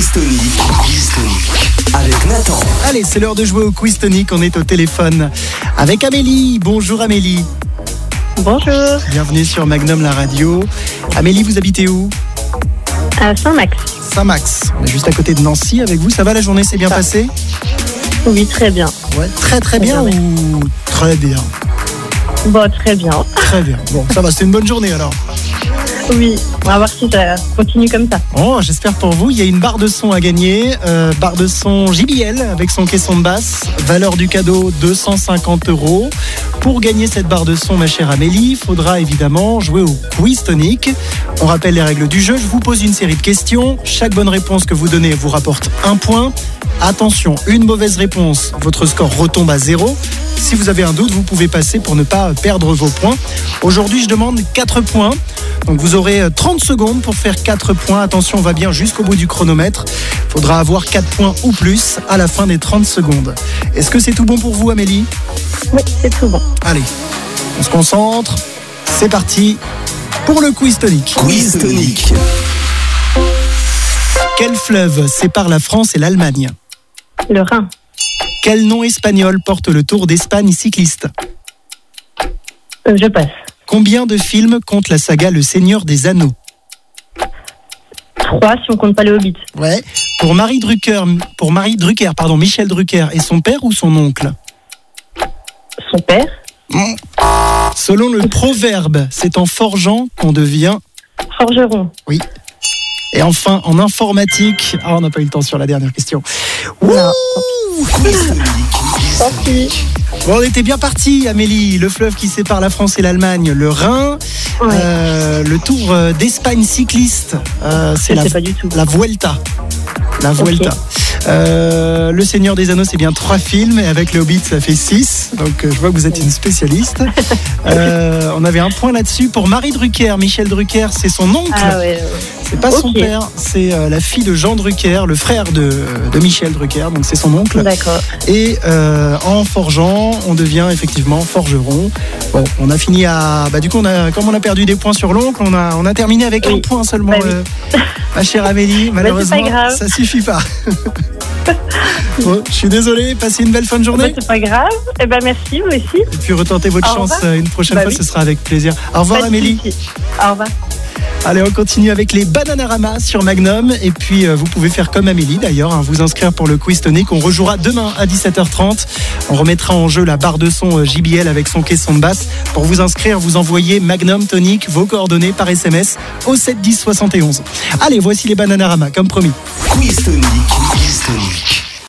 Quiz Tonic avec Nathan. Allez, c'est l'heure de jouer au Quiz Tonic. On est au téléphone avec Amélie. Bonjour Amélie. Bonjour. Bienvenue sur Magnum, la radio. Amélie, vous habitez où ? À Saint-Max. Saint-Max. On est juste à côté de Nancy avec vous. Ça va, la journée s'est bien passée ? Oui, très bien. Ouais, très bien ou très bien ? Bon, très bien. Très bien. Bon, ça va, c'était une bonne journée alors. Oui, on va voir si ça continue comme ça. Oh, j'espère pour vous. Il y a une barre de son à gagner. Barre de son JBL avec son caisson de basse. Valeur du cadeau 250 €. Pour gagner cette barre de son, ma chère Amélie, il faudra évidemment jouer au Quiz Tonic. On rappelle les règles du jeu. Je vous pose une série de questions. Chaque bonne réponse que vous donnez vous rapporte 1 point. Attention, une mauvaise réponse, votre score retombe à 0. Si vous avez un doute, vous pouvez passer pour ne pas perdre vos points. Aujourd'hui, je demande 4 points. Donc vous aurez 30 secondes pour faire 4 points. Attention, on va bien jusqu'au bout du chronomètre. Il faudra avoir 4 points ou plus à la fin des 30 secondes. Est-ce que c'est tout bon pour vous, Amélie ? Oui, c'est tout bon. Allez, on se concentre. C'est parti pour le Quiz Tonic. Quiz Tonic. Quel fleuve sépare la France et l'Allemagne ? Le Rhin. Quel nom espagnol porte le Tour d'Espagne cycliste ? Je passe. Combien de films compte la saga Le Seigneur des Anneaux ? 3 si on compte pas le Hobbit. Ouais. Pour Michel Drucker est son père ou son oncle ? Son père. Selon le proverbe, c'est en forgeant qu'on devient... Forgeron. Oui. Et enfin, en informatique... Ah, on n'a pas eu le temps sur la dernière question. Non. Quiz Tonic. Tant pis. Bon, on était bien parti, Amélie. Le fleuve qui sépare la France et l'Allemagne, le Rhin. Ouais. Le Tour d'Espagne cycliste, c'est Je sais pas du tout. la Vuelta. La Vuelta. Le Seigneur des Anneaux, c'est bien 3 films. Et avec le Hobbit, ça fait 6. Donc, je vois que vous êtes une spécialiste. On avait un point là-dessus. Pour Marie Drucker, Michel Drucker, c'est son oncle. Ah ouais. C'est pas son père, c'est la fille de Jean Drucker, le frère de Michel Drucker, donc c'est son oncle. D'accord. Et en forgeant, on devient effectivement forgeron. Bon, on a fini à... du coup, comme on a perdu des points sur l'oncle, on a terminé avec 1 point seulement, Oui. ma chère Amélie. Malheureusement, c'est pas grave. ça suffit pas. Bon, je suis désolé, passez une belle fin de journée. C'est pas grave. Eh ben merci, vous aussi. Et puis retentez votre Au chance revoir. une prochaine fois, Oui. ce sera avec plaisir. Au revoir, Pas de Amélie. soucis. Au revoir. Allez, on continue avec les Bananarama sur Magnum. Et puis, vous pouvez faire comme Amélie d'ailleurs, vous inscrire pour le Quiz Tonic. On rejouera demain à 17h30. On remettra en jeu la barre de son JBL avec son caisson de basse. Pour vous inscrire, vous envoyez Magnum Tonic, vos coordonnées par SMS au 7 10 71. Allez, voici les Bananarama, comme promis. Quiz Tonic.